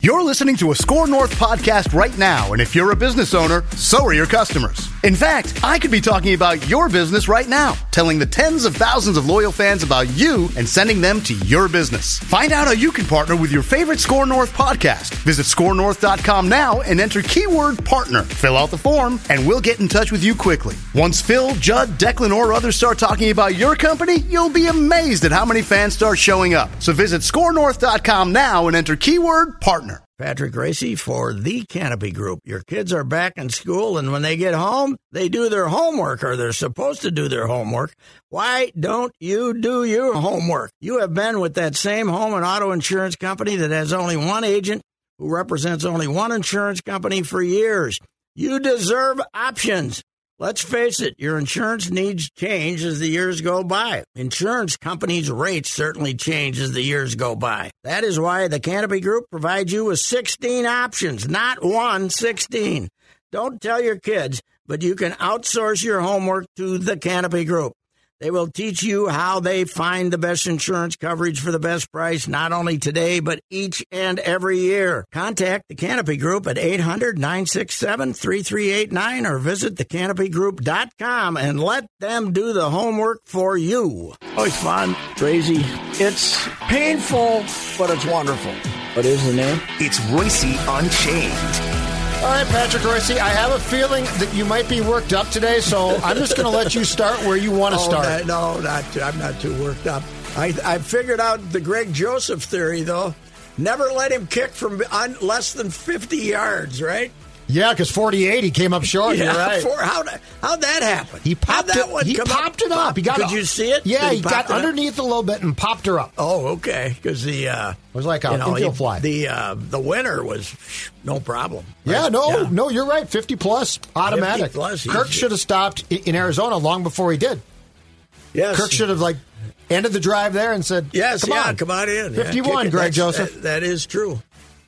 You're listening to a Score North podcast right now, and if you're a business owner, so are your customers. In fact, I could be talking about your business right now, telling the tens of thousands of loyal fans about you and sending them to your business. Find out how you can partner with your favorite Score North podcast. Visit scorenorth.com now and enter keyword partner. Fill out the form, and we'll get in touch with you quickly. Once Phil, Judd, Declan, or others start talking about your company, you'll be amazed at how many fans start showing up. So visit scorenorth.com now and enter keyword partner. Patrick Racy for the Canopy Group. Your kids are back in school, and when they get home, they do their homework, or they're supposed to do their homework. Why don't you do your homework? You have been with that same home and auto insurance company that has only one agent who represents only one insurance company for years. You deserve options. Let's face it, your insurance needs change as the years go by. Insurance companies' rates certainly change as the years go by. That is why the Canopy Group provides you with 16 options, not 16. Don't tell your kids, but you can outsource your homework to the Canopy Group. They will teach you how they find the best insurance coverage for the best price, not only today, but each and every year. Contact the Canopy Group at 800-967-3389 or visit thecanopygroup.com and let them do the homework for you. Always fun, crazy. It's painful, but it's wonderful. What is the name? It's Royce Unchained. All right, Patrick Royce, I have a feeling that you might be worked up today, so I'm just going to let you start where you want to start. I'm not too worked up. I figured out the Greg Joseph theory, though. Never let him kick from less than 50 yards, right? Yeah, because 48, he came up short. Yeah, you're right. How'd that happen? He popped it up. Could you see it? Yeah, he got underneath a little bit and popped her up. Oh, okay. Because it was like an infield fly. The winner was no problem. Right? Yeah, no, you're right. 50 plus, automatic. 50 plus, Kirk should have stopped in Arizona long before he did. Yes. Kirk should have ended the drive there and said, "Yes, come on in." 51, Greg Joseph. That is true.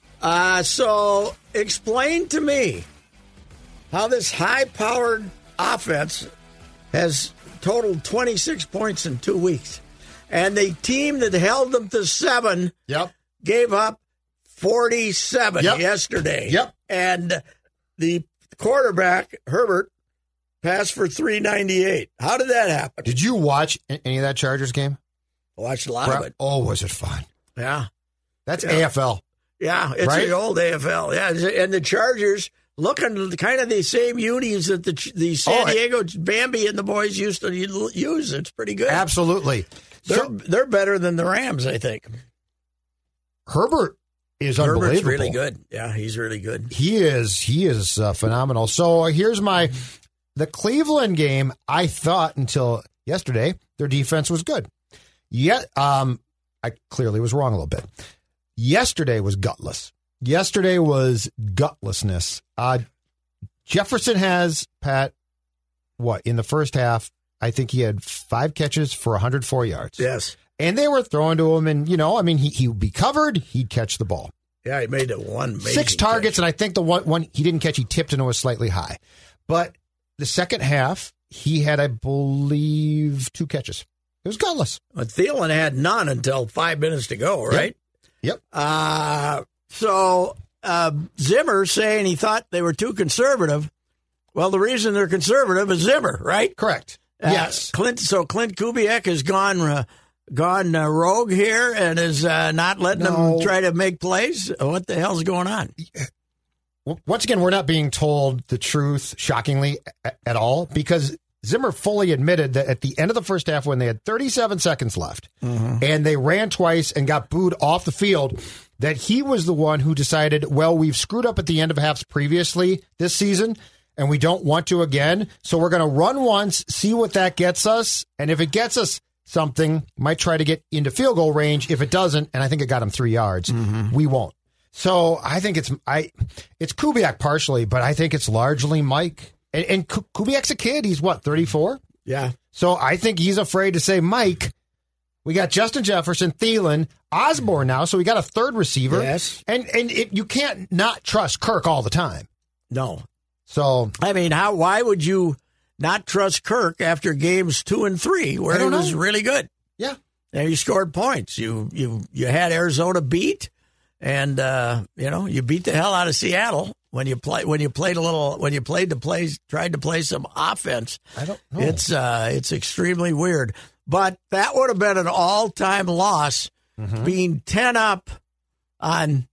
So explain to me how this high-powered offense has totaled 26 points in 2 weeks. And the team that held them to 7 gave up 47 yesterday. Yep. And the quarterback, Herbert, passed for 398. How did that happen? Did you watch any of that Chargers game? I watched a lot of it. Oh, was it fun? Yeah. That's AFL. Yeah, it's the old AFL. Yeah, and the Chargers looking kind of the same unis that the San Diego Bambi and the boys used to use. It's pretty good. Absolutely. They're better than the Rams, I think. Herbert is unbelievable. Herbert's really good. Yeah, he's really good. He is phenomenal. So here's the Cleveland game. I thought until yesterday their defense was good. Yet I clearly was wrong a little bit. Yesterday was gutless. Yesterday was gutlessness. Jefferson has, Pat, in the first half, I think he had 5 catches for 104 yards. Yes. And they were throwing to him, and, he would be covered, he'd catch the ball. Yeah, he made it one. 6 targets, catch. And I think the one he didn't catch, he tipped and it was slightly high. But the second half, he had, I believe, 2 catches. It was gutless. But Thielen had none until 5 minutes to go, right? Yep. So Zimmer saying he thought they were too conservative. Well, the reason they're conservative is Zimmer, right? Correct. Yes. Clint Kubiak has gone rogue here and is not letting them try to make plays. What the hell's going on? Once again, we're not being told the truth, shockingly, at all, because Zimmer fully admitted that at the end of the first half, when they had 37 seconds left, and they ran twice and got booed off the field, that he was the one who decided, well, we've screwed up at the end of halves previously this season, and we don't want to again, so we're going to run once, see what that gets us, and if it gets us something, might try to get into field goal range. If it doesn't, and I think it got him 3 yards, we won't. So I think it's Kubiak partially, but I think it's largely Mike. And Kubiak's a kid. He's 34? Yeah. So I think he's afraid to say, Mike, we got Justin Jefferson, Thielen, Osborne now, so we got a third receiver. Yes. And you can't not trust Kirk all the time. No. So I mean, why would you not trust Kirk after games 2 and 3 where he was really good? Yeah. And you scored points. You had Arizona beat. And you beat the hell out of Seattle when you tried to play some offense. I don't know. It's extremely weird. But that would have been an all-time loss, being 10 up on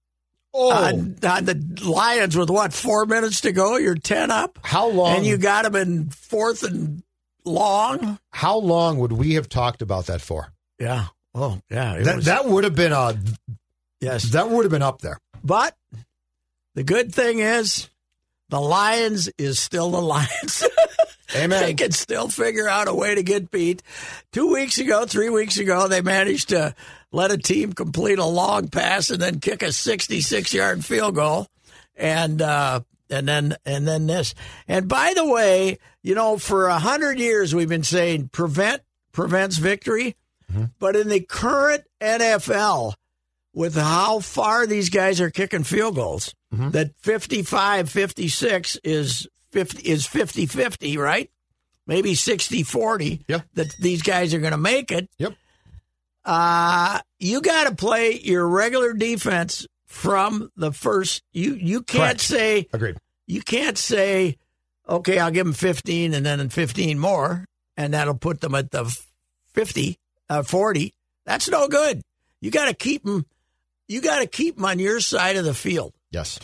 the Lions with 4 minutes to go. You're 10 up. How long? And you got them in fourth and long. How long would we have talked about that for? Yeah. Oh, yeah. That would have been yes. That would have been up there. But the good thing is the Lions is still the Lions. Amen. They can still figure out a way to get beat. 3 weeks ago, they managed to let a team complete a long pass and then kick a 66-yard field goal, and then this. And by the way, for 100 years we've been saying prevents victory, but in the current NFL, with how far these guys are kicking field goals, that 55-56 is 50-50, right? Maybe 60-40 that these guys are going to make it. Yep. You got to play your regular defense from the first. You can't say. Agreed. You can't say, okay, I'll give them 15 and then 15 more, and that'll put them at the 40. That's no good. You got to keep them. You got to keep them on your side of the field. Yes.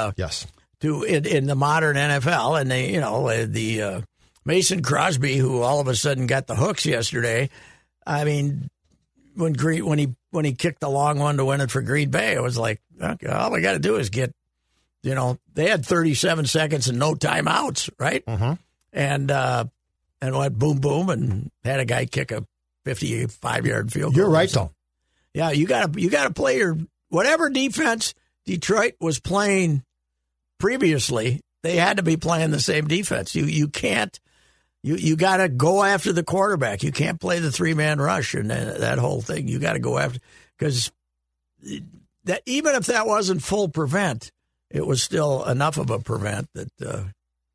In the modern NFL, and the Mason Crosby, who all of a sudden got the hooks yesterday. I mean, when he kicked the long one to win it for Green Bay, it was like, okay, all we got to do is get, they had 37 seconds and no timeouts, right? And went boom boom and had a guy kick a 55-yard field goal. You're right, though. Yeah, you got to play your whatever defense Detroit was playing previously. They had to be playing the same defense. You can't. You got to go after the quarterback. You can't play the 3-man rush and that whole thing. You got to go after, because that even if that wasn't full prevent, it was still enough of a prevent that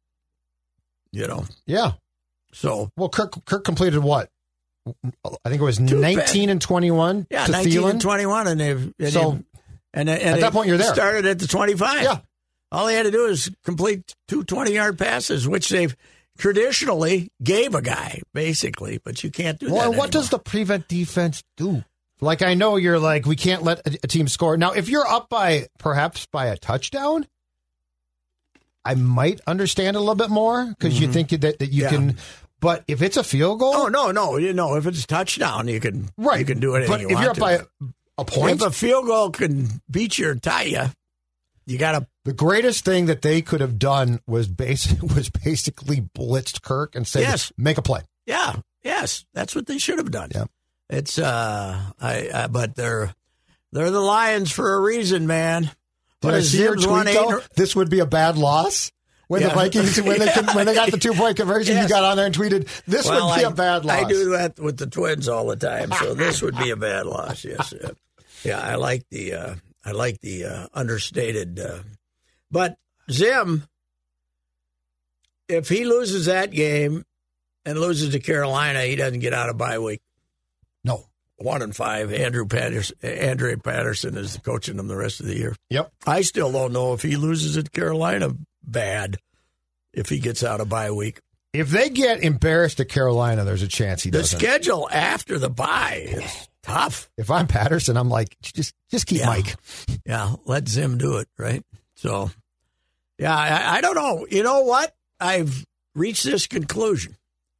Yeah. So Kirk completed what? I think it was 19 and 21. Yeah, to 19 Thielen. and 21, and at that point you're there. Started at the 25. Yeah. All they had to do is complete 2 20-yard passes, which they've traditionally gave a guy, basically, but you can't do that anymore. What does the prevent defense do? Like, I know you're like, we can't let a team score. Now, if you're up perhaps by a touchdown, I might understand a little bit more, because you think that you can. But if it's a field goal? Oh, no. If it's a touchdown, you can do it. But if you're up by a point? If a field goal can beat you or tie you, you got to. The greatest thing that they could have done was basically blitzed Kirk and said, make a play. Yeah, yes, that's what they should have done. Yeah. It's but they're the Lions for a reason, man. Did I see your tweet though? This would be a bad loss. When the Vikings, when they got the 2-point conversion, you got on there and tweeted, "This would be a bad loss." I do that with the Twins all the time, so this would be a bad loss. Yes, yeah. I like the understated. But Zim, if he loses that game and loses to Carolina, he doesn't get out of bye week. No. 1-5. Andre Patterson is coaching them the rest of the year. Yep. I still don't know if he loses at Carolina bad if he gets out of bye week. If they get embarrassed at Carolina, there's a chance he doesn't. The schedule after the bye is tough. If I'm Patterson, I'm like, just keep Mike. Yeah, let Zim do it, right? So, yeah, I don't know. You know what? I've reached this conclusion.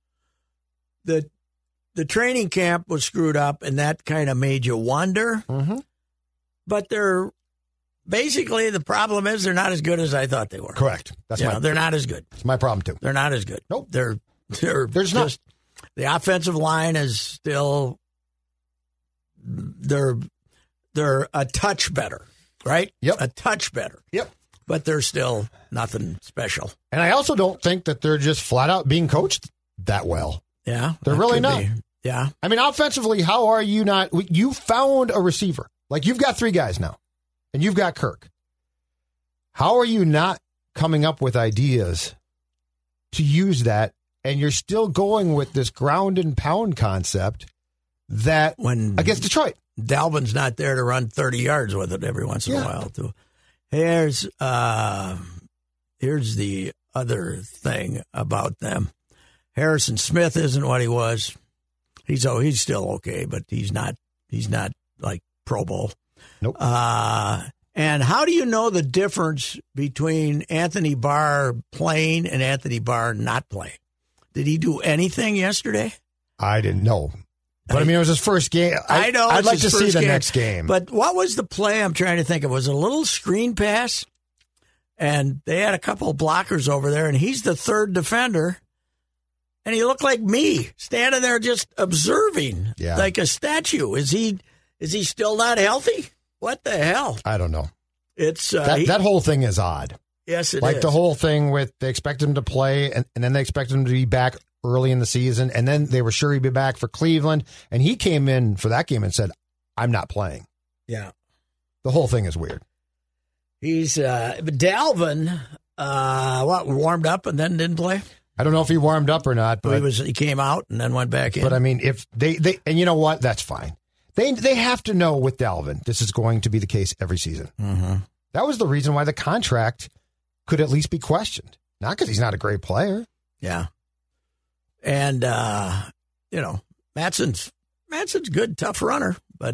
The training camp was screwed up, and that kind of made you wonder. Mm-hmm. But basically, the problem is they're not as good as I thought they were. Correct. They're not as good. It's my problem too. They're not as good. Nope. There's just not. The offensive line is still. They're a touch better, right? Yep. A touch better. Yep. But they're still nothing special. And I also don't think that they're just flat out being coached that well. Yeah. They're really not. Yeah. I mean, offensively, how are you not? You found a receiver. Like, you've got 3 guys now, and you've got Kirk. How are you not coming up with ideas to use that, and you're still going with this ground and pound concept that against Detroit? Dalvin's not there to run 30 yards with it every once in a while, too. Here's the other thing about them. Harrison Smith isn't what he was. He's still okay, but he's not like Pro Bowl. Nope. And how do you know the difference between Anthony Barr playing and Anthony Barr not playing? Did he do anything yesterday? I didn't know. But, it was his first game. I know. I'd like to see the next game. But what was the play I'm trying to think of? It was a little screen pass, and they had a couple of blockers over there, and he's the third defender, and he looked like me, standing there just observing like a statue. Is he still not healthy? What the hell? I don't know. It's that whole thing is odd. Yes, it is. Like the whole thing with they expect him to play, and then they expect him to be back early in the season, and then they were sure he'd be back for Cleveland, and he came in for that game and said, I'm not playing. Yeah. The whole thing is weird. He's Dalvin, warmed up and then didn't play? I don't know if he warmed up or not, but he came out and then went back in. But I mean, if they and you know what, that's fine. They have to know with Dalvin, this is going to be the case every season. Mm-hmm. That was the reason why the contract could at least be questioned. Not because he's not a great player. Yeah. And, Matson's good, tough runner, but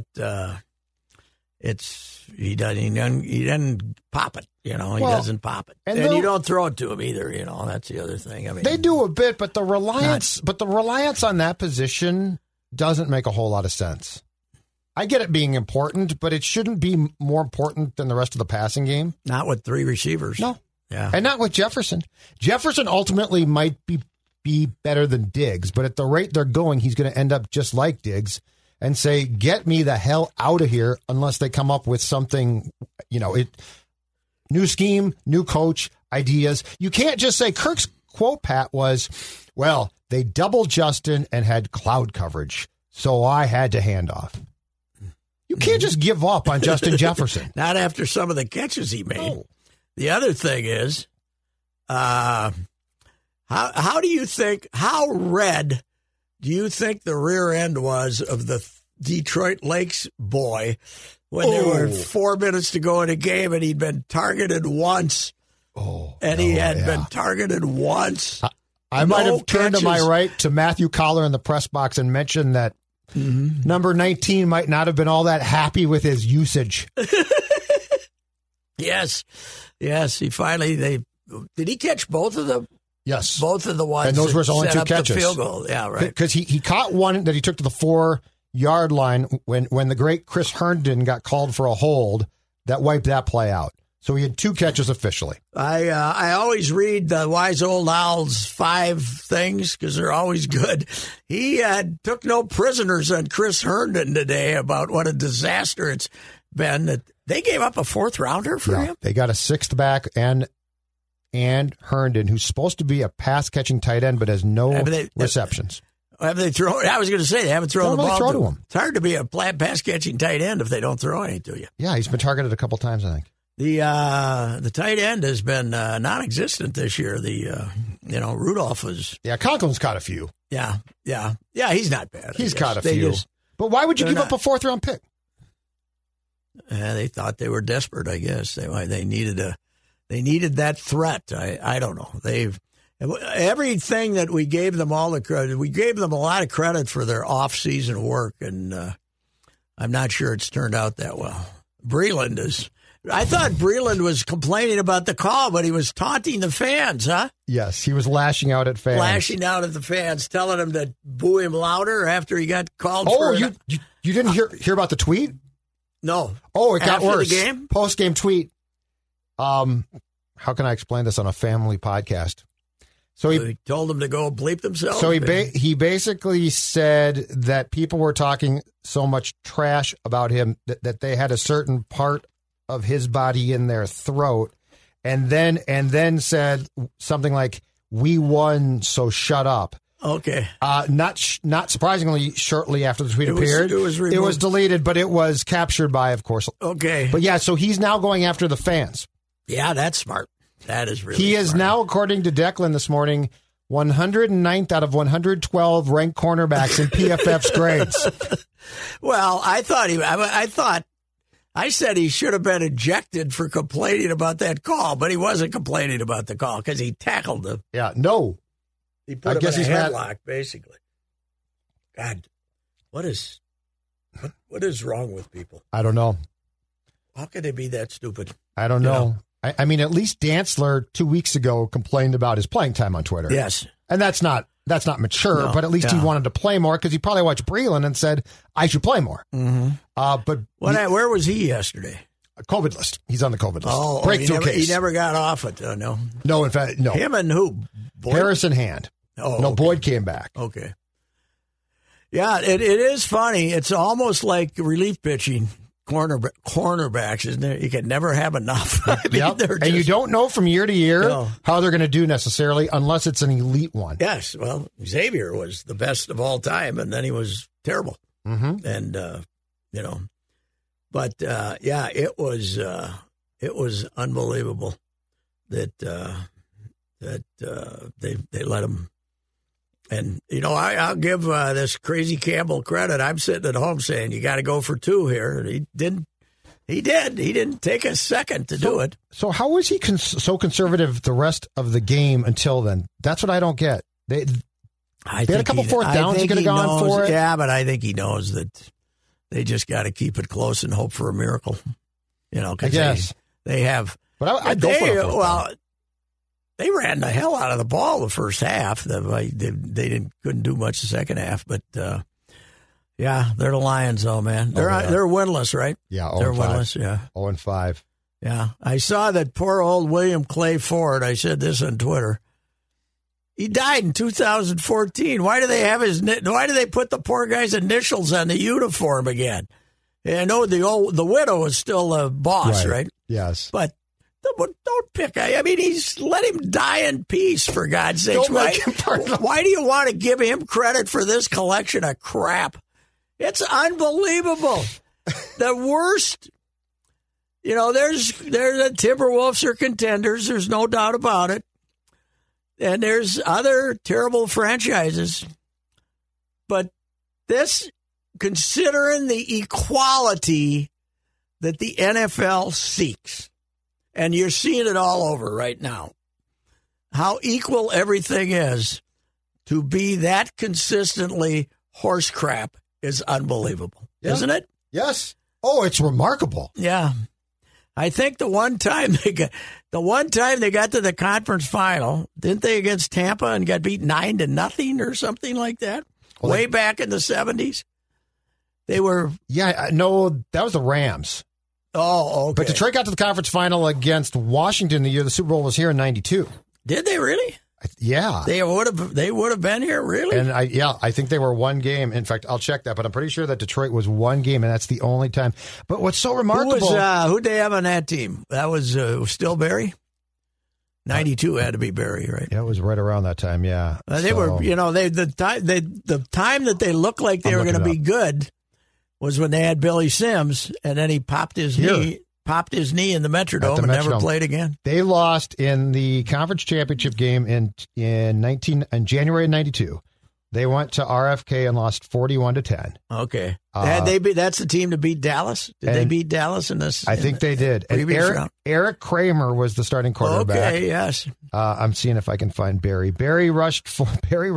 he doesn't pop it. He doesn't pop it. And you don't throw it to him either, that's the other thing. I mean, they do a bit, but the reliance on that position doesn't make a whole lot of sense. I get it being important, but it shouldn't be more important than the rest of the passing game. Not with three receivers. No. Yeah. And not with Jefferson. Jefferson ultimately might be better than Diggs, but at the rate they're going, he's going to end up just like Diggs and say, get me the hell out of here unless they come up with something, new scheme, new coach, ideas. You can't just say, Kirk's quote, Pat, was, well, they doubled Justin and had cloud coverage, so I had to hand off. You can't just give up on Justin Jefferson. Not after some of the catches he made. No. The other thing is, how do you think, how red do you think the rear end was of the Detroit Lakes boy when there were 4 minutes to go in a game and he'd been targeted once? He had been targeted once. I might have turned to my right to Matthew Collar in the press box and mentioned that number 19 might not have been all that happy with his usage. Yes. He finally, did he catch both of them? Yes. Both of the ones. And those were his only two catches. The field goal. Yeah, right. Because he caught one that he took to the 4-yard line when the great Chris Herndon got called for a hold that wiped that play out. So he had 2 catches officially. I always read the Wise Old Owl's 5 things because they're always good. He took no prisoners on Chris Herndon today about what a disaster it's been. That they gave up a 4th rounder for him. They got a 6th back and Herndon, who's supposed to be a pass-catching tight end but has no receptions. Have they thrown? I was going to say they haven't thrown the ball to him. It's hard to be a pass-catching tight end if they don't throw any to you. Yeah, he's been targeted a couple times, I think. The tight end has been non-existent this year. Rudolph was. Yeah, Conklin's caught a few. Yeah, he's not bad. He's caught a few. But why would you give up a 4th-round pick? They thought they were desperate. I guess they needed that threat. I don't know. Everything that we gave them all the credit. We gave them a lot of credit for their off-season work, and I'm not sure it's turned out that well. Breland is. I thought Breland was complaining about the call, but he was taunting the fans, huh? Yes, he was lashing out at fans. Lashing out at the fans, telling them to boo him louder after he got called for it. You didn't hear about the tweet? No. Oh, it got worse. The game? Post-game tweet. How can I explain this on a family podcast? So he told them to go bleep themselves? So he basically said that people were talking so much trash about him that they had a certain part of his body in their throat, and then said something like, "We won, so shut up." Okay. Not surprisingly, shortly after the tweet appeared, it was deleted, but it was captured by, of course. Okay. But yeah, so he's now going after the fans. Yeah, that's smart. That is really. He is now, according to Declan this morning, 109th out of 112 ranked cornerbacks in PFF's grades. Well, I said he should have been ejected for complaining about that call, but he wasn't complaining about the call because he tackled him. Yeah, no. He put him in a headlock, basically. God, what is wrong with people? I don't know. How could they be that stupid? I don't know. I mean, at least Dantzler 2 weeks ago complained about his playing time on Twitter. Yes. And that's not mature, but at least he wanted to play more because he probably watched Breland and said, I should play more. Mm-hmm. But where was he yesterday? COVID list. He's on the COVID list. Oh, breakthrough case. He never got off it, no? No, in fact, no. Him and who? Boyd? Harrison Hand. Oh, no, okay. Boyd came back. Okay. Yeah, it is funny. It's almost like relief pitching. Cornerbacks, isn't it? You can never have enough. I mean, and you don't know from year to year how they're going to do necessarily unless it's an elite one. Yes. Well, Xavier was the best of all time, and then he was terrible. Mm-hmm. And, but, it was unbelievable that they let him. And, I'll give this crazy Campbell credit. I'm sitting at home saying, you got to go for two here. And he didn't. He didn't take a second to do it. So how was he so conservative the rest of the game until then? That's what I don't get. They had a couple fourth downs he could have gone for it. Yeah, but I think he knows that they just got to keep it close and hope for a miracle. Because they have. But I'd go for it. Well, they ran the hell out of the ball the first half. They couldn't do much the second half, but they're the Lions, though, man. They're winless, right? Yeah, they're winless. Yeah, 0-5. Yeah, I saw that poor old William Clay Ford. I said this on Twitter. He died in 2014. Why do they put the poor guy's initials on the uniform again? And I know the widow is still the boss, right? Yes, but. Don't pick. I mean, let him die in peace, for God's sakes. Why do you want to give him credit for this collection of crap? It's unbelievable. The worst. There's the Timberwolves are contenders. There's no doubt about it. And there's other terrible franchises. But this, considering the equality that the NFL seeks, and you're seeing it all over right now, how equal everything is, to be that consistently horse crap is unbelievable, isn't it? Yes. Oh, it's remarkable. Yeah. I think the one time they got to the conference final, didn't they, against Tampa, and got beat 9-0 or something like that? Well, way back in the 70s. They were. Yeah, no, that was the Rams. Oh, okay. But Detroit got to the conference final against Washington the year the Super Bowl was here in '92. Did they really? Yeah. They would have been here, really? And I think they were one game. In fact, I'll check that, but I'm pretty sure that Detroit was one game, and that's the only time. But what's so remarkable... Who'd they have on that team? That was still Barry? 92 had to be Barry, right? Yeah, it was right around that time, yeah. They were, the time that they looked like they were going to be good was when they had Billy Sims, and then he popped his knee in the Metrodome and never played again. They lost in the conference championship game in January of '92. They went to RFK and lost 41-10. Okay, that's the team to beat Dallas. Did they beat Dallas in this? I think they did. And Eric Kramer was the starting quarterback. Okay, yes. I'm seeing if I can find Barry. Barry rushed for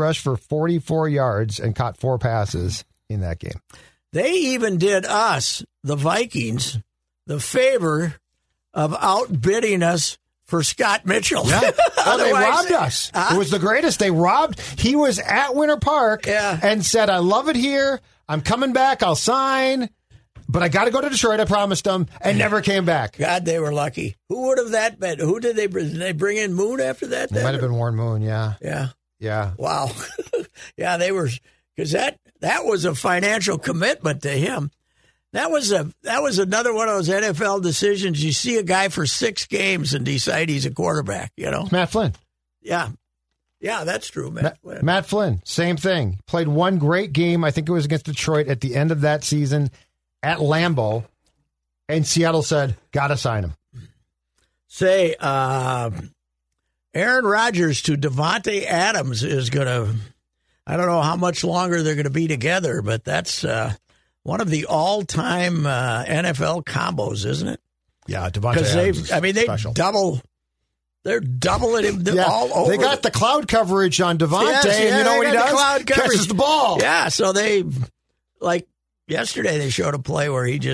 44 yards and caught 4 passes in that game. They even did us, the Vikings, the favor of outbidding us for Scott Mitchell. Yeah. Well, they robbed us. It was the greatest. He was at Winter Park and said, I love it here. I'm coming back. I'll sign. But I got to go to Detroit. I promised them, and never came back. God, they were lucky. Who would have that been? Who did they bring in Moon after that? It might have been Warren Moon, yeah. Yeah. Yeah. Wow. Yeah, they were, because that was a financial commitment to him. That was another one of those NFL decisions. You see a guy for 6 games and decide he's a quarterback, Matt Flynn. Yeah. Yeah, that's true, Matt Flynn. Matt Flynn, same thing. Played one great game. I think it was against Detroit at the end of that season at Lambeau. And Seattle said, got to sign him. Say, Aaron Rodgers to Devontae Adams is going to, I don't know how much longer they're going to be together, but that's one of the all-time NFL combos, isn't it? Yeah, Devontae Adams. They're doubling him all over. They got the cloud coverage on Devontae, and you know what he does? Cloud coverage. Catches the ball. Yeah, so they, like yesterday, they showed a play where they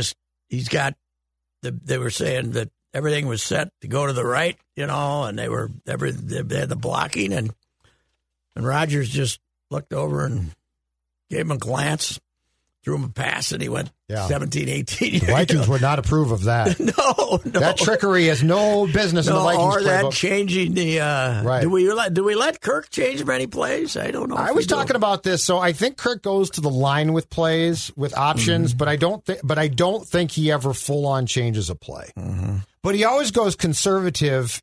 were saying that everything was set to go to the right, and they had the blocking, and Rodgers just looked over and gave him a glance, threw him a pass, and he went 17, 18. The Vikings would not approve of that. No. That trickery has no business in the Vikings or playbook. that changing the right. Do we let Kirk change many plays? I don't know. I was talking about this, so I think Kirk goes to the line with plays, with options, but I don't think he ever full on changes a play. Mm-hmm. But he always goes conservative.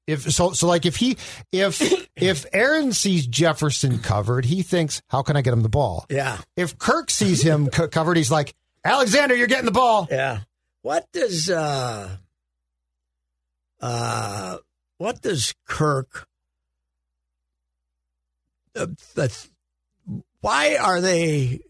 If Aaron sees Jefferson covered, he thinks, how can I get him the ball? Yeah. If Kirk sees him covered, he's like, Alexander, you're getting the ball. Yeah. What does Kirk? Why are they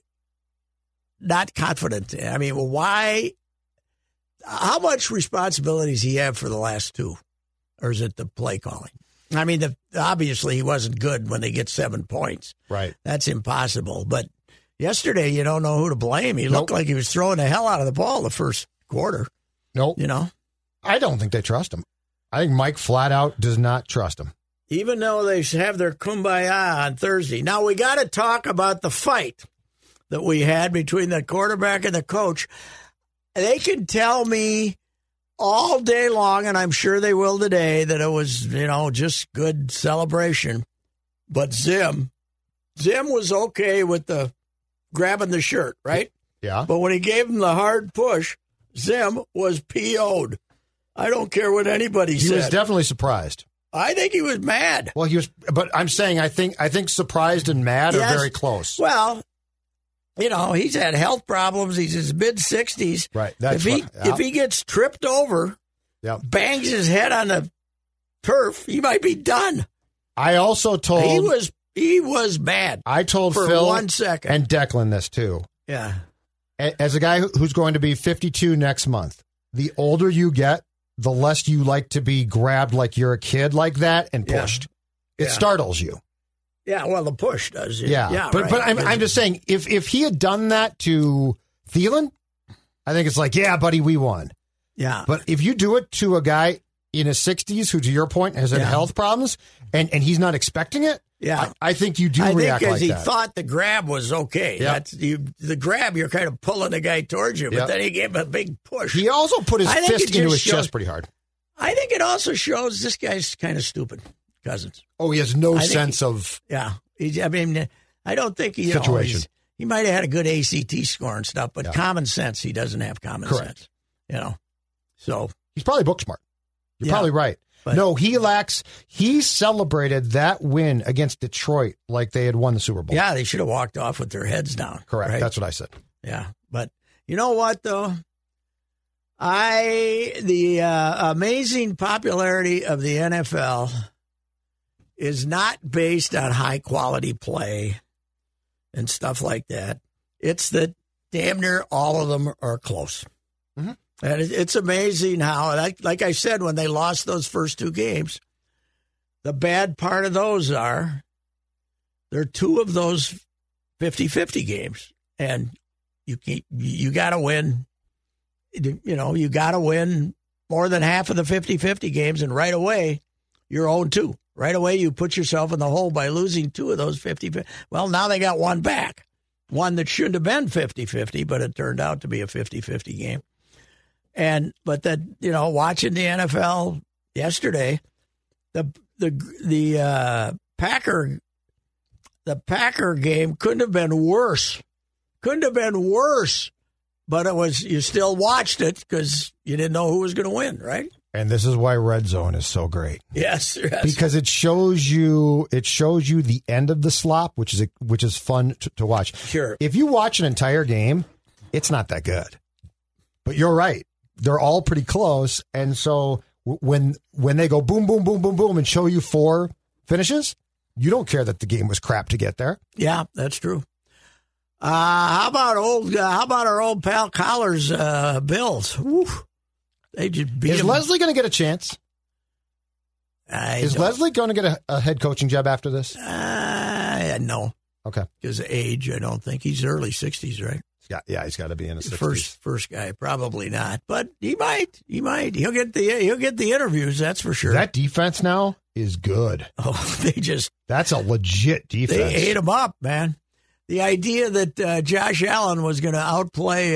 not confident? I mean, why? How much responsibility does he have for the last two, or is it the play calling? I mean, obviously he wasn't good when they get 7 points. Right. That's impossible. But yesterday, you don't know who to blame. He looked like he was throwing the hell out of the ball the first quarter. Nope. I don't think they trust him. I think Mike flat out does not trust him. Even though they have their kumbaya on Thursday. Now, we got to talk about the fight that we had between the quarterback and the coach. They can tell me all day long, and I'm sure they will today, that it was, just good celebration. But Zim was okay with the grabbing the shirt, right? Yeah. But when he gave him the hard push, Zim was PO'd. I don't care what anybody said. He was definitely surprised. I think he was mad. Well, but I'm saying I think surprised and mad are very close. Well, he's had health problems. He's in his mid-60s. Right. If he gets tripped over, bangs his head on the turf, he might be done. I also told he was mad. I told for Phil 1 second and Declan this too. Yeah. As a guy who's going to be 52 next month, the older you get, the less you like to be grabbed like you're a kid like that and pushed. Yeah. It startles you. Yeah, well, the push does. Yeah, but I'm just saying, if he had done that to Thielen, I think it's like, yeah, buddy, we won. Yeah. But if you do it to a guy in his 60s who, to your point, has had health problems and he's not expecting it, I think you do react like that. I think because he thought the grab was okay. Yep. The grab, you're kind of pulling the guy towards you, but then he gave him a big push. He also put his fist into his chest pretty hard. I think it also shows this guy's kind of stupid. Cousins. Oh, he has no sense of... Yeah. I don't think he... situation. He might have had a good ACT score and stuff, but common sense, he doesn't have common sense. So... He's probably book smart. You're probably right. But, no, he celebrated that win against Detroit like they had won the Super Bowl. Yeah, they should have walked off with their heads down. Correct. Right? That's what I said. Yeah. But you know what, though? The amazing popularity of the NFL is not based on high-quality play and stuff like that. It's that damn near all of them are close. Mm-hmm. And it's amazing how, like I said, when they lost those first two games, the bad part of those are there are two of those 50-50 games. And you got to win. You got to win more than half of the 50-50 games, and right away, you're 0-2. Right away, you put yourself in the hole by losing two of those 50-50. Well, now they got one back. One that shouldn't have been 50-50, but it turned out to be a 50-50 game. But watching the NFL yesterday, the Packer game couldn't have been worse. But you still watched it because you didn't know who was going to win, right? And this is why Red Zone is so great. Yes. Because it shows you the end of the slop, which is fun to watch. Sure. If you watch an entire game, it's not that good. But you're right. They're all pretty close. And so when they go boom, boom, boom, boom, boom and show you four finishes, you don't care that the game was crap to get there. Yeah, that's true. How about our old pal Collar's Bills? Woo. They just beat Is him. Leslie going to get a chance? Is Leslie going to get a head coaching job after this? No. Okay. Because of age, I don't think. He's early 60s, right? He's got to be in his 60s. First guy, probably not. But he might. He'll get the interviews, that's for sure. That defense now is good. Oh, That's a legit defense. They ate him up, man. The idea that Josh Allen was going to outplay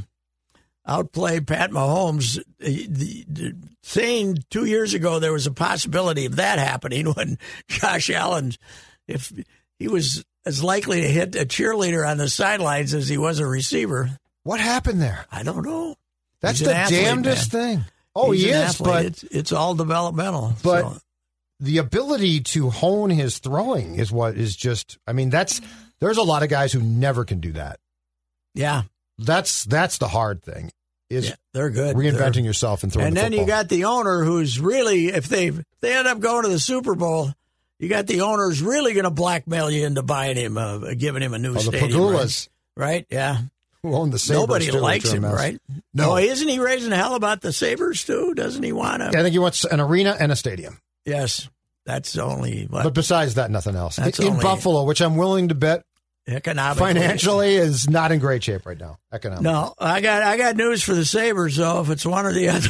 Pat Mahomes, saying 2 years ago there was a possibility of that happening when Josh Allen, if he was as likely to hit a cheerleader on the sidelines as he was a receiver. What happened there? I don't know. That's the damnedest thing. Oh, he is, but it's all developmental. But the ability to hone his throwing is what is just. I mean, there's a lot of guys who never can do that. Yeah, that's the hard thing. They're good. Reinventing yourself and throwing. And the then football. you got the owner who's really, if they end up going to the Super Bowl, you got the owner who's really going to blackmail you into buying him, giving him a new stadium. The Pagulas, right? Yeah. Who own the Sabres? Nobody likes him, right? No, isn't he raising hell about the Sabres too? Doesn't he want to? I think he wants an arena and a stadium. Yes, that's only. But besides that, nothing else. In Buffalo, which I'm willing to bet. Financially is not in great shape right now. Economically. No, I got news for the Sabres though. If it's one or the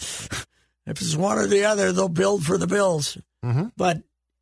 other, they'll build for the Bills. Mm-hmm. But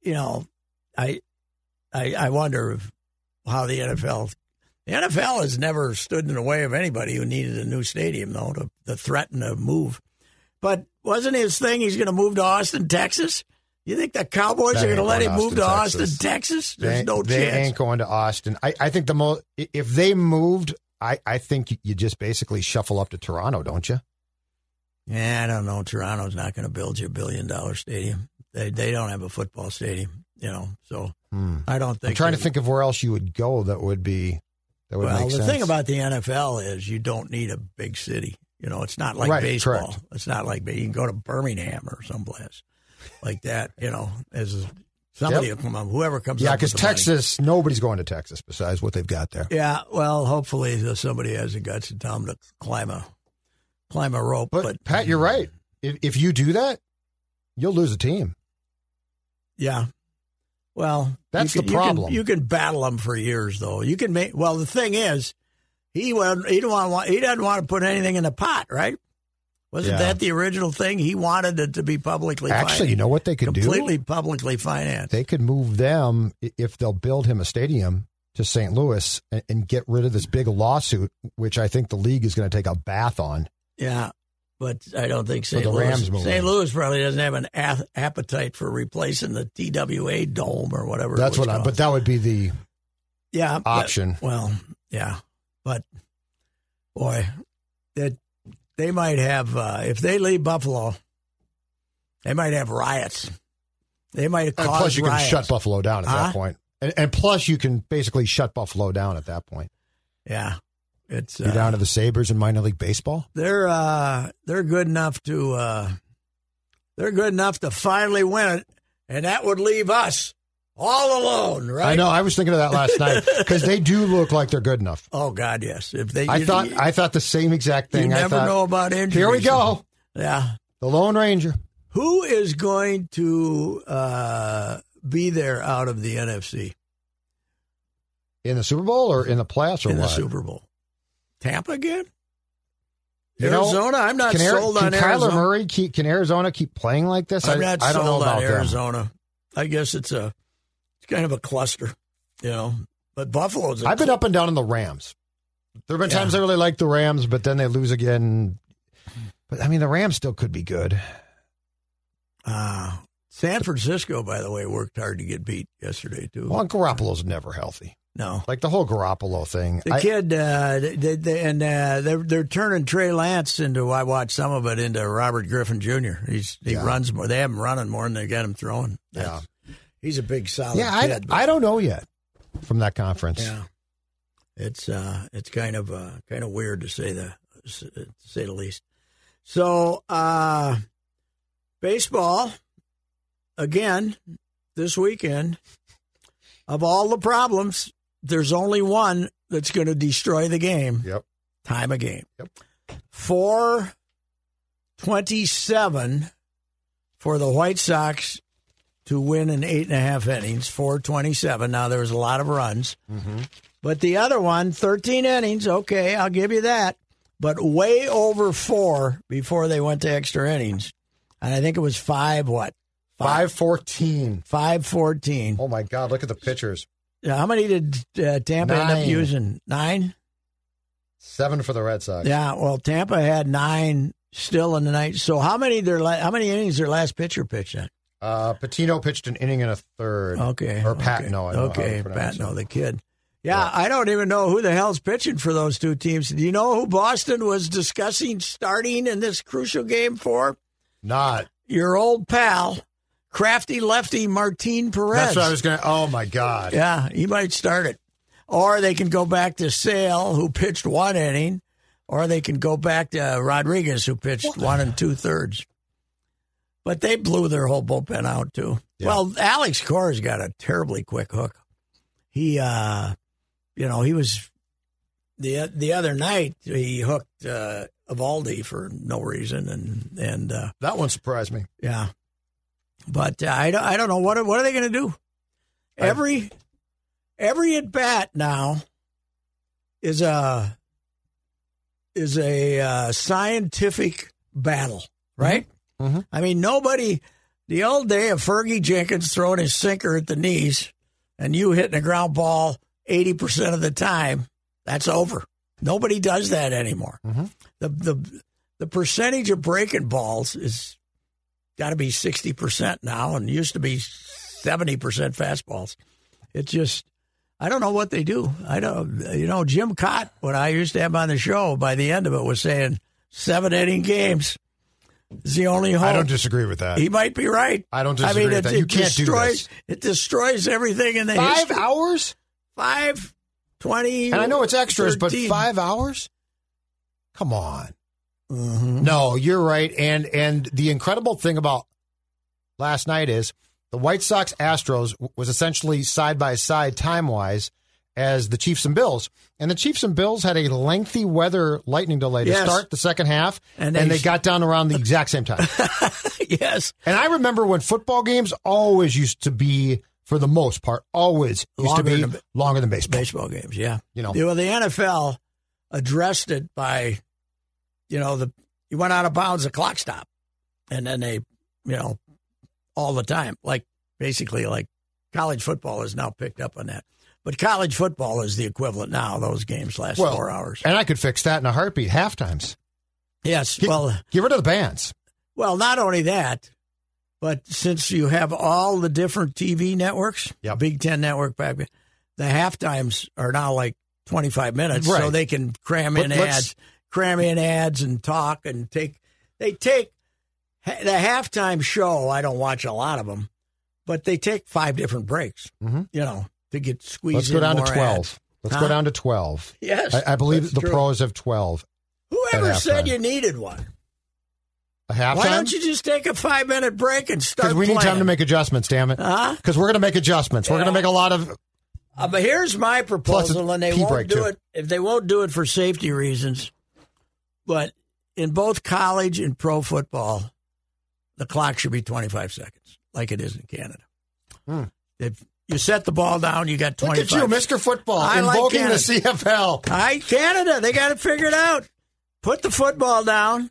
I wonder how the NFL has never stood in the way of anybody who needed a new stadium though to threaten a move. But wasn't his thing he's going to move to Austin, Texas? You think the Cowboys are going to let him move to Austin, Texas? There's no chance. They ain't going to Austin. I think if they moved, I think you just basically shuffle up to Toronto, don't you? Yeah, I don't know. Toronto's not going to build you $1 billion stadium. They don't have a football stadium, so I don't think. I'm trying to think of where else you would go that would make sense. The thing about the NFL is you don't need a big city. It's not like baseball. Correct. It's not like you can go to Birmingham or someplace like that, as somebody will come up, whoever comes up. Yeah, because Texas, nobody's going to Texas besides what they've got there. Yeah, well, hopefully somebody has the guts to tell them to climb a rope. But Pat, you're right. If you do that, you'll lose a team. Yeah. Well, that's the problem. You can battle them for years, though. You can make. Well, the thing is, he doesn't want to put anything in the pot, right? Wasn't that the original thing? He wanted it to be publicly financed. Actually, you know what they could Completely publicly financed. They could move them, if they'll build him a stadium, to St. Louis and get rid of this big lawsuit, which I think the league is going to take a bath on. Yeah, but I don't think St. Louis probably doesn't have an appetite for replacing the TWA dome or whatever. That's but that would be the option. But boy, that. They might have, if they leave Buffalo, they might have riots. They might have caused riots. Plus, you can shut Buffalo down at that point. And plus, you can basically shut Buffalo down at that point. Yeah. It's you're down to the Sabres in minor league baseball? They're good enough to finally win it, and that would leave us all alone, right? I know. I was thinking of that last night because they do look like they're good enough. Oh God, yes. I thought the same exact thing. You never know about injuries. Here we go. Yeah, the Lone Ranger. Who is going to be there out of the NFC in the Super Bowl or in the playoffs or in what? The Super Bowl? Tampa again? Arizona? I'm not sold on Arizona. Kyler Murray can Arizona keep playing like this? I'm not sold on Arizona. Them. I guess it's kind of a cluster, But Buffalo's. I've been up and down on the Rams. There have been times I really like the Rams, but then they lose again. But I mean, the Rams still could be good. San Francisco, by the way, worked hard to get beat yesterday too. Well, Garoppolo's never healthy. No, like the whole Garoppolo thing. The kid, they're turning Trey Lance into. I watched some of it into Robert Griffin Jr. He runs more. They have him running more than they got him throwing. He's a big solid. Kid, I don't know yet from that conference. Yeah, it's kind of weird to say the least. So baseball again. this weekend, of all the problems, there's only one that's going to destroy the game. Yep. Time of game. Yep. 4:27 for the White Sox to win in 8.5 innings. 4:27. Now, there was a lot of runs. Mm-hmm. But the other one, 13 innings. Okay, I'll give you that. But way over 4 before they went to extra innings. And I think it was 5:14. 5:14. Oh, my God. Look at the pitchers. How many did Tampa end up using? 9? 7 for the Red Sox. Yeah, well, Tampa had 9 still in the night. So how many innings their last pitcher pitched then? Patino pitched an inning and a third. Okay. Or Patino. Okay, Patino, the kid. Yeah, I don't even know who the hell's pitching for those two teams. Do you know who Boston was discussing starting in this crucial game for? Not. Your old pal, crafty lefty Martin Perez. That's what I was going to. Oh, my God. Yeah, he might start it. Or they can go back to Sale, who pitched 1 inning, or they can go back to Rodriguez, who pitched 1 2/3. But they blew their whole bullpen out, too. Yeah. Well, Alex Cora's got a terribly quick hook. He, he was the other night he hooked Evaldi for no reason, and that one surprised me. Yeah, but I don't know what are they going to do. Every at bat now is a scientific battle, right? Mm-hmm. I mean, the old day of Fergie Jenkins throwing his sinker at the knees and you hitting a ground ball 80% of the time, that's over. Nobody does that anymore. Mm-hmm. The percentage of breaking balls is got to be 60% now, and used to be 70% fastballs. It's just, I don't know what they do. Jim Cott, when I used to have on the show, by the end of it was saying 7-inning games is the only hope. I don't disagree with that. He might be right. I don't disagree with that. You can't do this. It destroys everything in the 5 history. hours? 5:20. And I know it's extras, 13. but 5 hours? Come on. Mm-hmm. No, you're right. And the incredible thing about last night is the White Sox Astros was essentially side by side time wise as the Chiefs and Bills. And the Chiefs and Bills had a lengthy weather lightning delay to start the second half, and they got down around the exact same time. Yes. And I remember when football games always used to be, for the most part, always used to be longer than baseball. Baseball games, yeah. Well, the NFL addressed it by, you went out of bounds, the clock stopped. And then they, all the time, basically college football has now picked up on that. But college football is the equivalent now. Those games last 4 hours. And I could fix that in a heartbeat. Half times. Yes. Get rid of the bands. Well, not only that, but since you have all the different TV networks, Big Ten Network, the half times are now 25 minutes, right. So they can cram in ads and talk and take the halftime show. I don't watch a lot of them, but they take 5 different breaks, to get squeezed. Let's go down to 12. Ads. Let's go down to 12. Yes. I believe the true. Pros have 12. Whoever said you needed one? A halftime? Why don't you just take a 5-minute break and start playing? Because we need time to make adjustments, damn it. Because we're going to make adjustments. We're going to make a lot of... but here's my proposal, and they won't do it. If they won't do it for safety reasons, but in both college and pro football, the clock should be 25 seconds, like it is in Canada. If you set the ball down, you got 25. Look at you, Mr. Football, invoking the CFL. Canada, they got it figured out. Put the football down.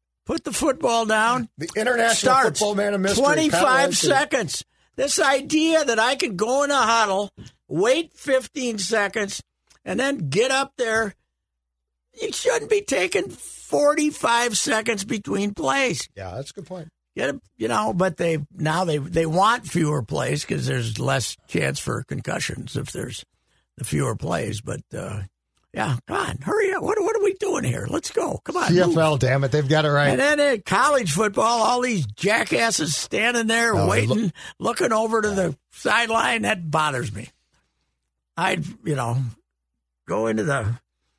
The International Football Man of Mystery. 25 seconds. This idea that I could go in a huddle, wait 15 seconds, and then get up there, it shouldn't be taking 45 seconds between plays. Yeah, that's a good point. But they want fewer plays because there's less chance for concussions if there's the fewer plays. But come on, hurry up! What are we doing here? Let's go! Come on, CFL, move. damn it, they've got it right. And then in college football, all these jackasses standing there waiting, looking over to the sideline. That bothers me. I'd go into the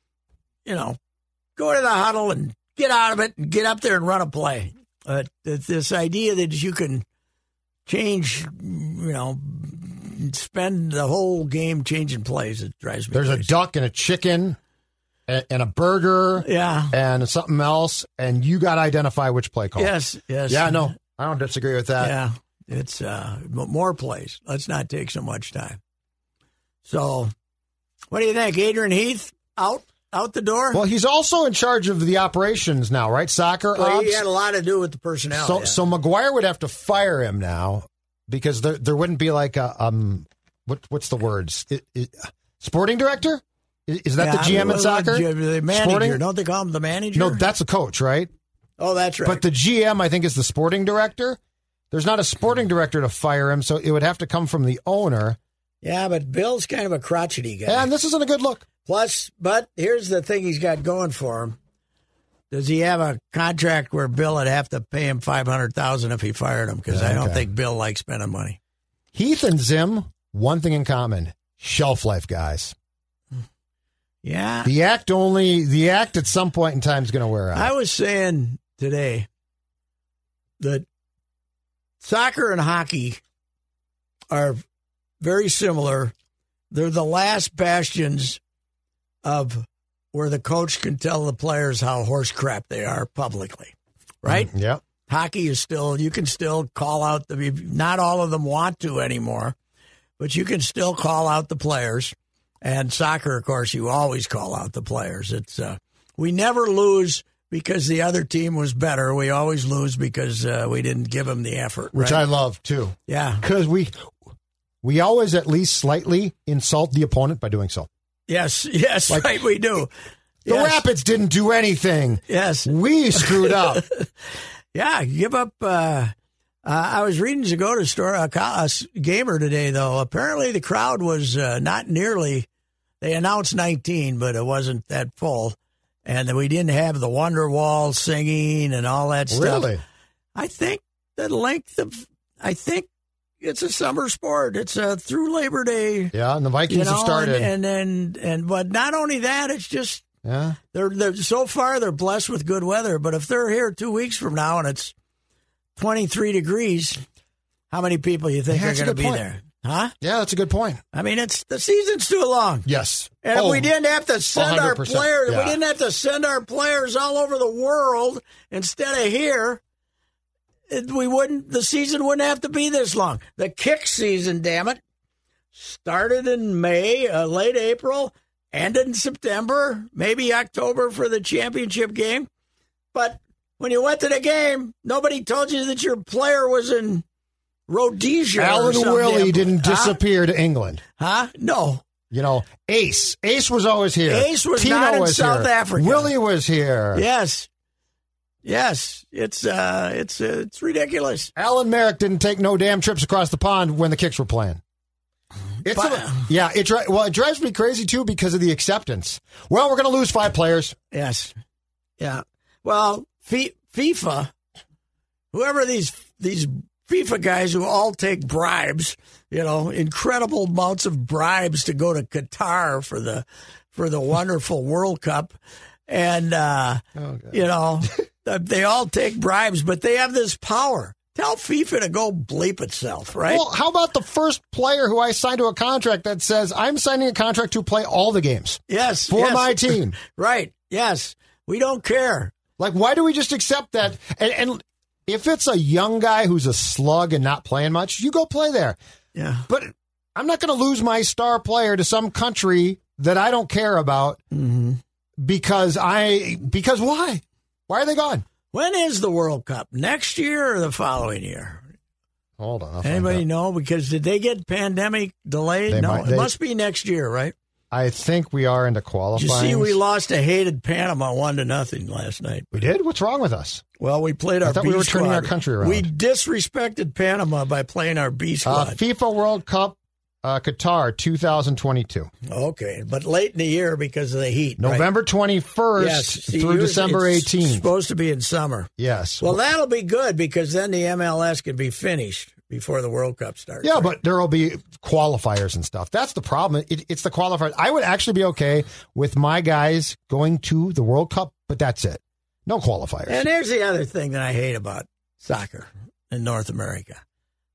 huddle and get out of it and get up there and run a play. This idea that you can change, spend the whole game changing plays. It drives me crazy. There's a duck and a chicken and a burger and something else, and you got to identify which play call. Yes. Yeah, no, I don't disagree with that. Yeah, it's more plays. Let's not take so much time. So, what do you think? Adrian Heath out the door? Well, he's also in charge of the operations now, right? Soccer ops. He had a lot to do with the personnel. So McGuire would have to fire him now because there wouldn't be like a what's the words? Sporting director? Is that the GM in soccer? The manager. Sporting? Don't they call him the manager? No, that's the coach, right? Oh, that's right. But the GM, I think, is the sporting director. There's not a sporting director to fire him, so it would have to come from the owner. Yeah, but Bill's kind of a crotchety guy. And this isn't a good look. Plus, but here's the thing he's got going for him. Does he have a contract where Bill would have to pay him $500,000 if he fired him? Because I don't think Bill likes spending money. Heath and Zim, one thing in common: shelf life guys. Yeah. The act at some point in time is going to wear out. I was saying today that soccer and hockey are very similar. They're the last bastions of where the coach can tell the players how horse crap they are publicly, right? Yep. Hockey is still, you can still call out not all of them want to anymore, but you can still call out the players. And soccer, of course, you always call out the players. It's we never lose because the other team was better. We always lose because we didn't give them the effort. Which I love, too. Yeah. Because we always at least slightly insult the opponent by doing so. Yes, right, we do. The Rapids didn't do anything. Yes. We screwed up. Yeah, give up. I was reading Zagota's story, a gamer today, though. Apparently the crowd was not nearly, they announced 19, but it wasn't that full. And we didn't have the Wonderwall singing and all that stuff. Really? I think it's a summer sport. It's through Labor Day. Yeah, and the Vikings have started. But not only that, it's just they're so far they're blessed with good weather. But if they're here 2 weeks from now and it's 23 degrees, how many people do you think are going to be there? Huh? Yeah, that's a good point. I mean, the season's too long. Yes. And if we didn't have to send 100%, our players, if we didn't have to send our players all over the world instead of here, the season wouldn't have to be this long. The kick season, damn it, started in May, late April, ended in September, maybe October for the championship game. But when you went to the game, nobody told you that your player was in Rhodesia. Alan Willie didn't disappear to England. Huh? No. Ace. Ace was always here. Ace was Tino not in South Africa. Willie was here. Yes. It's ridiculous. Alan Merrick didn't take no damn trips across the pond when the Kicks were playing. It drives me crazy, too, because of the acceptance. Well, we're going to lose 5 players. Yes. Yeah. Well, FIFA, whoever these FIFA guys who all take bribes, incredible amounts of bribes to go to Qatar for the wonderful World Cup. And, they all take bribes, but they have this power. Tell FIFA to go bleep itself, right? Well, how about the first player who I signed to a contract that says, I'm signing a contract to play all the games? Yes. For my team. Right. Yes. We don't care. Like, why do we just accept that? And if it's a young guy who's a slug and not playing much, you go play there. Yeah. But I'm not going to lose my star player to some country that I don't care about because why? Why are they gone? When is the World Cup? Next year or the following year? Hold on. Anybody know? Because did they get pandemic delayed? It must be next year, right? I think we are into qualifying. You see, we lost to hated Panama 1-0 last night. We did? What's wrong with us? Well, we played our B squad. We were turning our country around. We disrespected Panama by playing our B squad. FIFA World Cup, Qatar 2022. Okay, but late in the year because of the heat. November 21st through December 18th. It's supposed to be in summer. Yes. Well, that'll be good because then the MLS can be finished before the World Cup starts. Yeah, but there will be qualifiers and stuff. That's the problem. It's the qualifiers. I would actually be okay with my guys going to the World Cup, but that's it. No qualifiers. And there's the other thing that I hate about soccer in North America.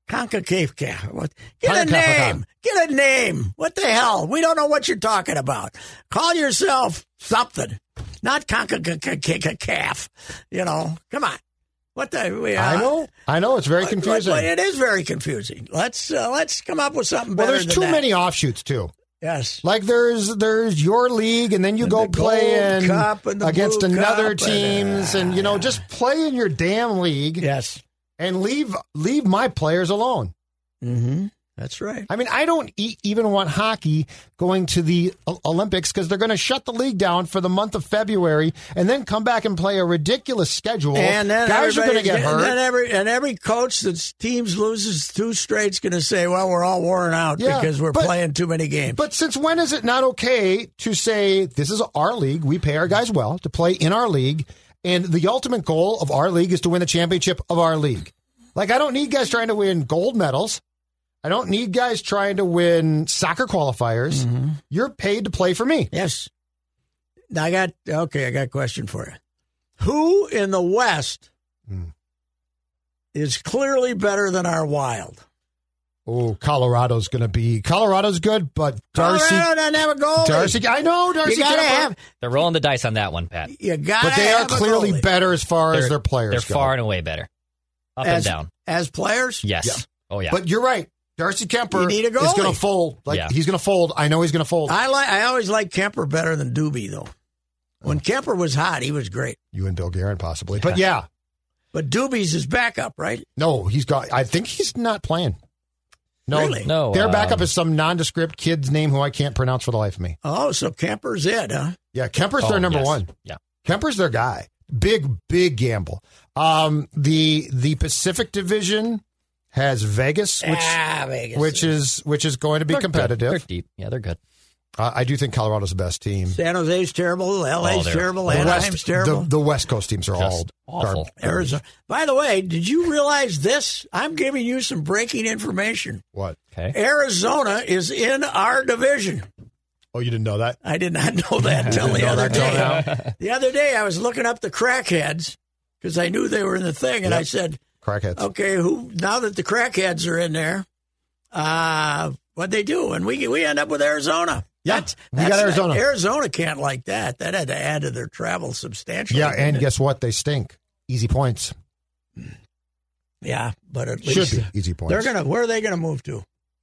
CONCACAF. Get a name. Get a name. What the hell? We don't know what you're talking about. Call yourself something. Not CONCACAF. Come on. What the? I know. It's very confusing. It is very confusing. Let's come up with something better. Well, there's too many offshoots too. Yes. Like there's your league, and then you go play against another teams, and just play in your damn league. Yes. And leave my players alone. Mm-hmm. That's right. I mean, I don't even want hockey going to the Olympics because they're going to shut the league down for the month of February and then come back and play a ridiculous schedule. And then guys are going to get hurt. And every coach that teams loses 2 straight is going to say, well, we're all worn out because we're playing too many games. But since when is it not okay to say this is our league, we pay our guys well to play in our league, and the ultimate goal of our league is to win the championship of our league? Like, I don't need guys trying to win gold medals. I don't need guys trying to win soccer qualifiers. Mm-hmm. You're paid to play for me. Yes. Now I got a question for you. Who in the West is clearly better than our Wild? Oh, Colorado's good, but Darcy. Colorado doesn't have a goalie. Darcy, I know. Darcy, they're rolling the dice on that one, Pat. But they are clearly better as far as their players They're go. far and away better. And down. As players? Yes. Yeah. Oh, yeah. But you're right. Darcy Kemper is going to fold. He's going to fold. I know he's going to fold. I always liked Kemper better than Doobie, though. When Kemper was hot, he was great. You and Bill Guerin, possibly. But yeah. But Doobie's his backup, right? No, I think he's not playing. No, really? No. Their backup is some nondescript kid's name who I can't pronounce for the life of me. Oh, so Kemper's it, huh? Yeah, Kemper's their number one. Yeah. Kemper's their guy. Big gamble. The Pacific Division has Vegas, which is going to be competitive. They're deep. Yeah, they're good. I do think Colorado's the best team. San Jose's terrible. LA's terrible. Anaheim's terrible. The West Coast teams are just all awful. Arizona. By the way, did you realize this? I'm giving you some breaking information. What? Okay. Arizona is in our division. Oh, you didn't know that? I did not know that until the other day. The other day, I was looking up the Crackheads because I knew they were in the thing, and I said, Crackheads. Okay, now that the Crackheads are in there, what'd they do? And we end up with Arizona. Yeah, we got Arizona. Arizona can't like that. That had to add to their travel substantially. Yeah, and guess what? They stink. Easy points. Yeah, but at least should be easy points. Where are they gonna move to?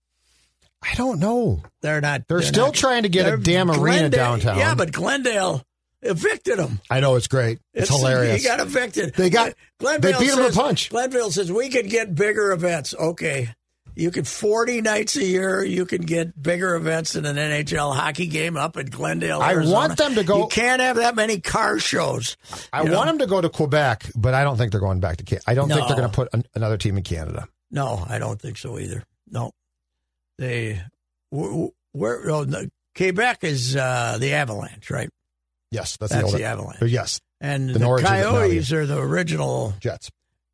I don't know. They're not. They're still trying to get a damn arena downtown. Yeah, but Glendale evicted them. I know, it's great. It's hilarious. He got evicted. They beat him to a punch. Glenville says we could get bigger events. Okay. You could 40 nights a year. You can get bigger events than an NHL hockey game up at Glendale, Arizona. I want them to go. You can't have that many car shows. I want them to go to Quebec, but I don't think they're going back to Canada. I don't think they're going to put another team in Canada. No, I don't think so either. No, Quebec is the Avalanche, right? Yes, that's the Avalanche. Yes, and the Coyotes are the original Jets.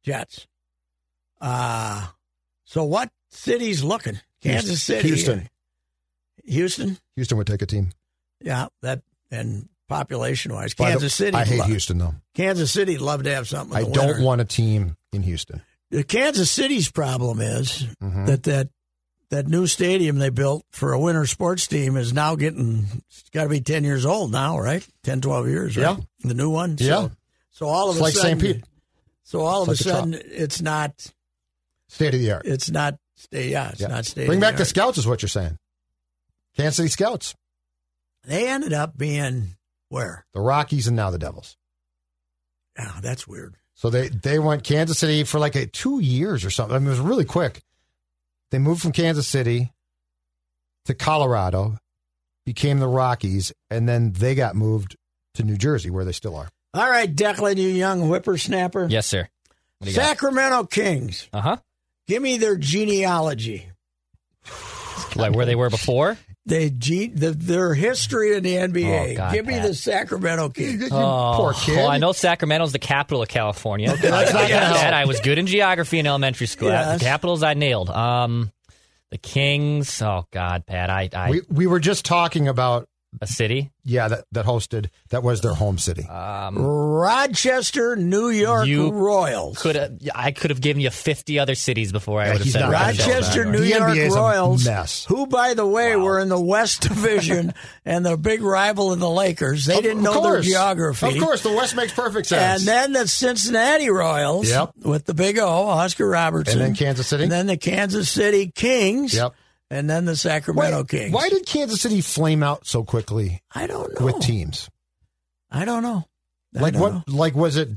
So what city's looking? Kansas City. Houston would take a team. Yeah, and population-wise, Kansas City. I hate Houston, though. Kansas City'd love to have something. I don't want a team in Houston. The Kansas City's problem is that new stadium they built for a winter sports team is now it's got to be 10 years old now, right? 10, 12 years, right? Yeah. The new one? Yeah. So all of it's a like sudden. St. Pete. So all of a sudden, it's not. State of the art. It's not. It's not state. Bring back the Scouts is what you're saying. Kansas City Scouts. They ended up being where? The Rockies and now the Devils. Oh, that's weird. So they went Kansas City for 2 years or something. I mean, it was really quick. They moved from Kansas City to Colorado, became the Rockies, and then they got moved to New Jersey, where they still are. All right, Declan, you young whippersnapper. Yes, sir. Sacramento Kings. Uh-huh. Give me their genealogy. Like where they were before? Their history in the NBA. Oh, God, Give me Pat. the Sacramento Kings. Poor kid. Well, I know Sacramento's the capital of California. Okay, that's not gonna help. I was good in geography in elementary school. Yes. The capitals I nailed. The Kings. Oh God, Pat. We were just talking about A city? Yeah, that hosted. That was their home city. Rochester, New York Royals. I could have given you 50 other cities before I would have he's said not Rochester, New The York NBA is a Royals, mess. who, by the way, were in the West Division and the big rival of the Lakers. They didn't know their geography. Of course, the West makes perfect sense. And then the Cincinnati Royals with the big O, Oscar Robertson. And then Kansas City. And then the Kansas City Kings. Yep. And then the Sacramento Kings. Why did Kansas City flame out so quickly? I don't know. With teams. I don't know. Like was it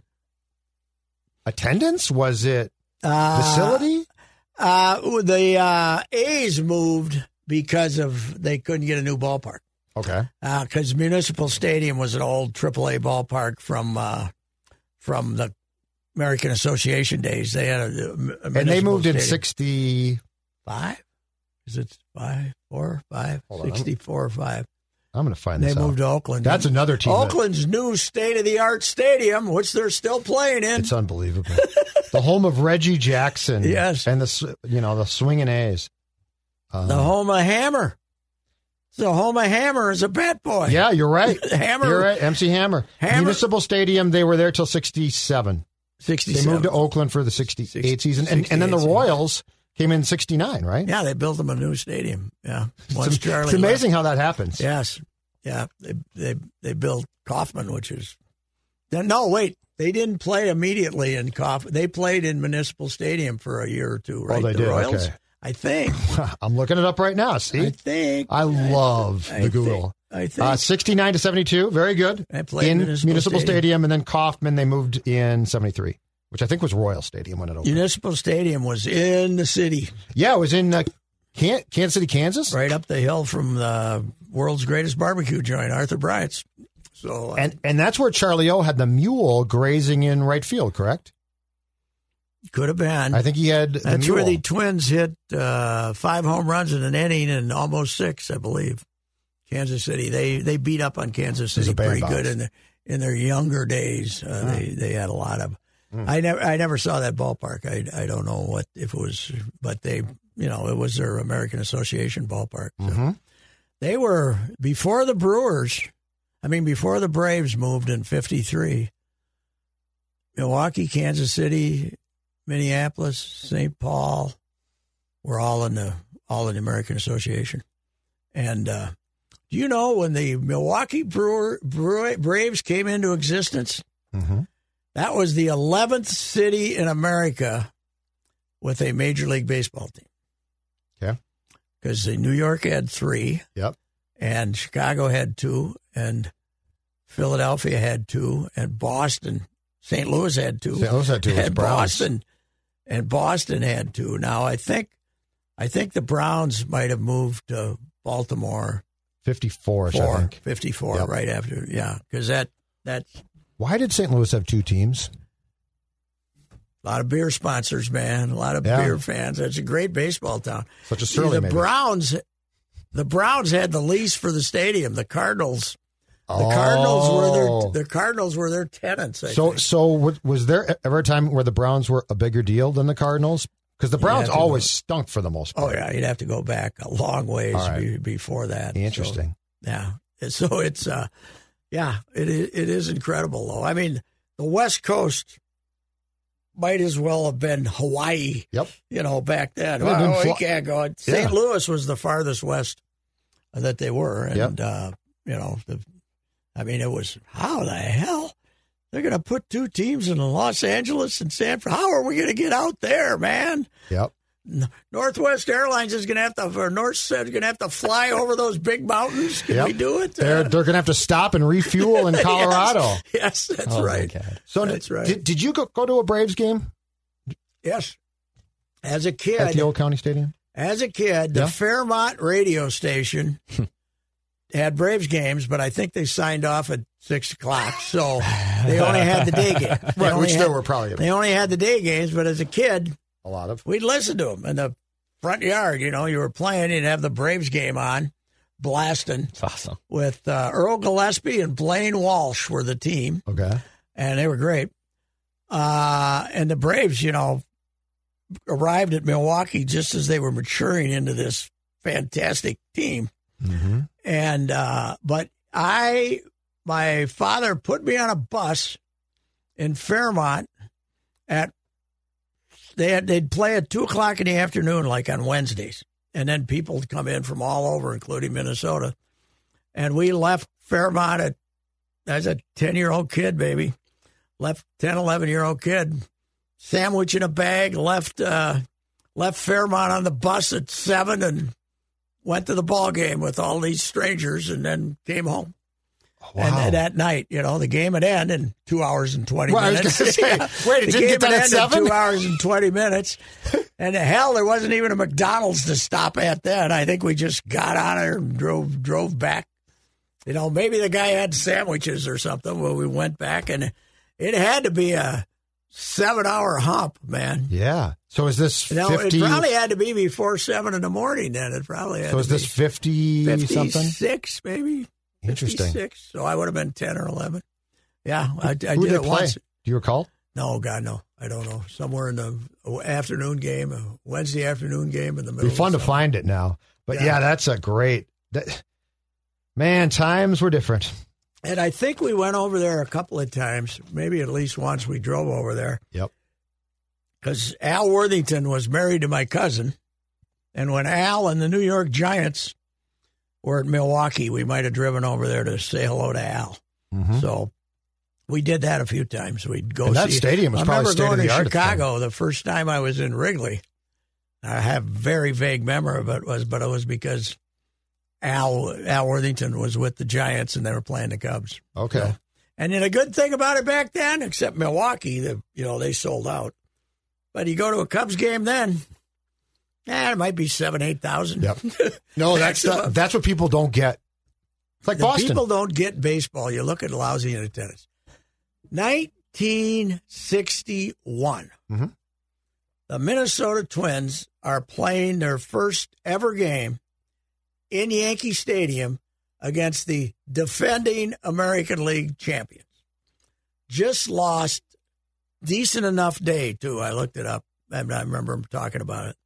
attendance? Was it facility? The A's moved because they couldn't get a new ballpark. Okay. Because Municipal Stadium was an old AAA ballpark from the American Association days. They had a and they moved stadium. in 65. Is it 64 or 5? I'm going to find this out. They moved to Oakland. That's another team. Oakland's new state-of-the-art stadium, which they're still playing in. It's unbelievable. The home of Reggie Jackson. Yes. And the swinging A's. The home of Hammer. The home of Hammer is a bat boy. Yeah, you're right. Hammer. You're right. MC Hammer. Municipal Stadium, they were there till 67. 67. They moved to Oakland for the 68 season. And then the Royals came in 69, right? Yeah, they built them a new stadium. Yeah. It's amazing how that happens. Yes. Yeah. They built Kauffman, which is... No, wait. They didn't play immediately in Kauffman. They played in Municipal Stadium for a year or two, right? Oh, they the did? Royals? Okay. I think. I'm looking it up right now. See? I think. I love the Google. I think. 69 to 72. Very good. I played in Municipal Stadium. And then Kauffman, they moved in 73. Which I think was Royal Stadium when it opened. Municipal Stadium was in the city. Yeah, it was in Kansas City, Kansas. Right up the hill from the world's greatest barbecue joint, Arthur Bryant's. So, and that's where Charlie O had the mule grazing in right field, correct? Could have been. I think he had That's mule. where the Twins hit 5 home runs in an inning and almost 6, I believe. Kansas City. They beat up on Kansas City pretty good in their younger days. They had a lot of... I never saw that ballpark. I don't know what if it was, but it was their American Association ballpark. So. They were before the before the Braves moved in '53. Milwaukee, Kansas City, Minneapolis, St. Paul were all in the American Association. And do you know when the Milwaukee Braves came into existence? Mm-hmm. That was the 11th city in America with a Major League Baseball team. Okay. Because New York had 3. Yep. And Chicago had 2. And Philadelphia had 2. And Boston, St. Louis had 2. St. Louis had 2. And Boston had 2. Now, I think the Browns might have moved to Baltimore. 54-ish, I think. 54, yep. Right after. Yeah, because that's... Why did St. Louis have 2 teams? A lot of beer sponsors, man. A lot of beer fans. It's a great baseball town. Such as Sterling, maybe. The Browns had the lease for the stadium. The Cardinals. The Cardinals were their tenants. I think. So was there ever a time where the Browns were a bigger deal than the Cardinals? Because the Browns always stunk for the most part. Oh yeah, you'd have to go back a long ways before that. Interesting. So, yeah. So it's it is incredible though. I mean, the West Coast might as well have been Hawaii. Yep. Back then. We can't go. St. Louis was the farthest west that they were, and it was how the hell they're going to put 2 teams in Los Angeles and San Francisco. How are we going to get out there, man? Yep. Northwest Airlines is going to have to, or North's going to have to fly over those big mountains. Can we do it? They're going to have to stop and refuel in Colorado. Yes, that's right. So that's right. Did you go to a Braves game? Yes. As a kid. At the Old County Stadium? As a kid, the Fairmont radio station had Braves games, but I think they signed off at 6 o'clock, so they only had the day game. Right, which they were probably. They only had the day games, but as a kid, we'd listen to them in the front yard. You were playing, you'd have the Braves game on, blasting. That's awesome. With Earl Gillespie and Blaine Walsh were the team. Okay. And they were great. And the Braves, arrived at Milwaukee just as they were maturing into this fantastic team. And but my father put me on a bus in Fairmont they'd play at 2:00 in the afternoon, like on Wednesdays, and then people would come in from all over, including Minnesota. And we left Fairmont as a 10-year-old kid, baby. Left 10, 11-year-old kid, sandwich in a bag, left Fairmont on the bus at 7 and went to the ball game with all these strangers and then came home. Wow. And that night, the game would end in 2 hours and 20 minutes. I was going to say, wait, it didn't get done at 7? 2 hours and 20 minutes. And hell, there wasn't even a McDonald's to stop at then. I think we just got on it and drove back. Maybe the guy had sandwiches or something. Well, we went back, and it had to be a 7-hour hump, man. Yeah. So is this 50? It probably had to be before 7 in the morning then. It probably had So is this 50-something? 56, maybe. Interesting. 56. So I would have been 10 or 11. Yeah, I did Who did it play? once. Do you recall? No, God, no. I don't know. Somewhere in the afternoon game, a Wednesday afternoon game in the middle. It'd be fun to find it now. But yeah, that's a great... Man, times were different. And I think we went over there a couple of times, maybe at least once we drove over there. Yep. Because Al Worthington was married to my cousin. And when Al and the New York Giants were at Milwaukee, we might have driven over there to say hello to Al. Mm-hmm. So we did that a few times. We'd go and see. that stadium was probably state of the art. I remember going to Chicago the first time I was in Wrigley. I have very vague memory of it, but it was because Al Worthington was with the Giants and they were playing the Cubs. Okay. So, and then a good thing about it back then, except Milwaukee, they sold out. But you go to a Cubs game then, it might be 7,000-8,000. Yep. No, that's what people don't get. It's like Boston. People don't get baseball. You look at lousy in attendance. 1961. Mm-hmm. The Minnesota Twins are playing their first ever game in Yankee Stadium against the defending American League champions. Just lost decent enough day, too. I looked it up. I remember them talking about it.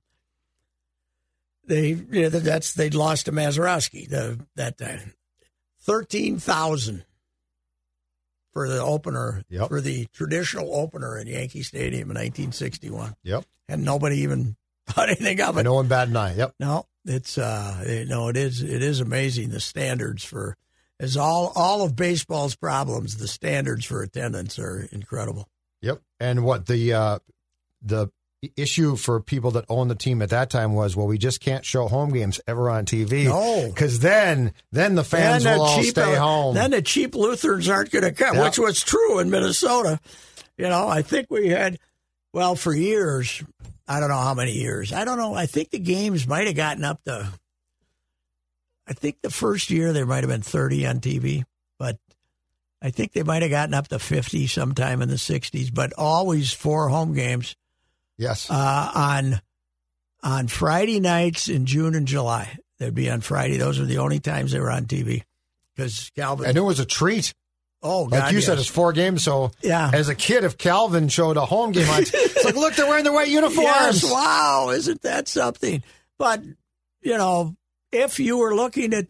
They'd lost to Mazeroski that time. 13,000 for the opener, for the traditional opener in Yankee Stadium in 1961. Yep. And nobody even thought anything of it. No one bat an eye. Yep. No, it's it is amazing the standards for all of baseball's problems. The standards for attendance are incredible. Yep. And what the issue for people that owned the team at that time was, we just can't show home games ever on TV. No. Because then the fans will all stay home. Then the cheap Lutherans aren't going to come, which was true in Minnesota. I think we had, for years, I don't know how many years. I don't know. I think the games might have gotten up to, I think the first year there might have been 30 on TV, but I think they might have gotten up to 50 sometime in the 60s, but always 4 home games. Yes. On Friday nights in June and July. They'd be on Friday. Those were the only times they were on TV. Because Calvin. And it was a treat. Oh, God, like you said, it's 4 games. So as a kid, if Calvin showed a home game on, it's like, look, they're wearing their white uniforms. Yes, wow, isn't that something? But, if you were looking at,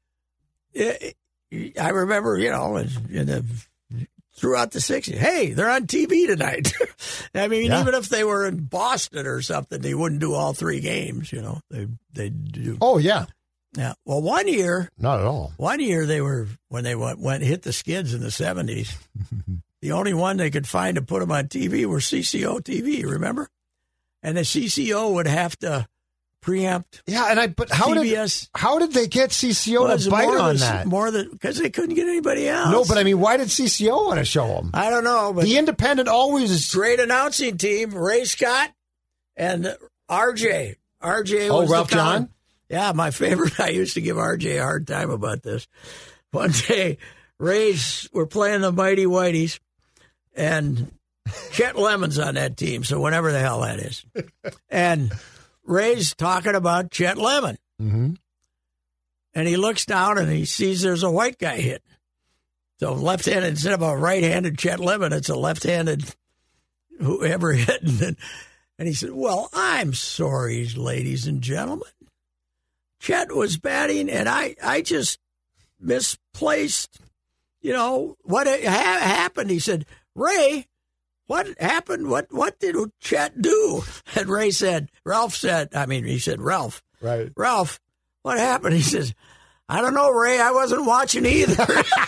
I remember, throughout the 60s, hey, they're on TV tonight. I mean, even if they were in Boston or something, they wouldn't do all 3 games, They'd do. Oh, yeah. Yeah. Well, one year. Not at all. One year when they hit the skids in the 70s, the only one they could find to put them on TV were CCO TV, remember? And the CCO would have to preempt. Yeah, but how did they get CCO to bite on that? Because they couldn't get anybody else. No, but I mean, why did CCO want to show them? I don't know. But the Independent always great announcing team, Ray Scott and RJ. RJ was Ralph John? Yeah, my favorite. I used to give RJ a hard time about this. One day, we're playing the Mighty Whiteys, and Chet Lemon's on that team, so whatever the hell that is. And Ray's talking about Chet Lemon. Mm-hmm. And he looks down and he sees there's a white guy hitting. So left-handed, instead of a right-handed Chet Lemon, it's a left-handed whoever hitting. And he said, well, I'm sorry, ladies and gentlemen. Chet was batting, and I just misplaced, what happened. He said, Ray, what happened? What did Chet do? And Ralph said, Ralph. Right. Ralph, what happened? He says, I don't know, Ray. I wasn't watching either.